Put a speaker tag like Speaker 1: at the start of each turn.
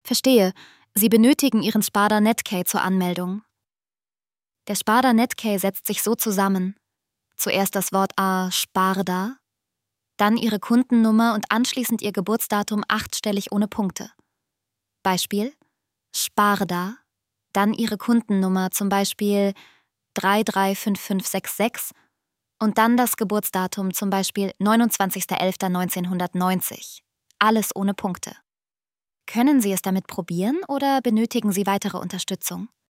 Speaker 1: Verstehe. Sie benötigen Ihren Sparda Netkey zur Anmeldung. Der Sparda Netkey setzt sich so zusammen. Zuerst das Wort A Sparda, dann Ihre Kundennummer und anschließend Ihr Geburtsdatum 8-stellig ohne Punkte. Beispiel: Sparda, dann Ihre Kundennummer, zum Beispiel 335566 und dann das Geburtsdatum, zum Beispiel 29.11.1990. Alles ohne Punkte. Können Sie es damit probieren oder benötigen Sie weitere Unterstützung?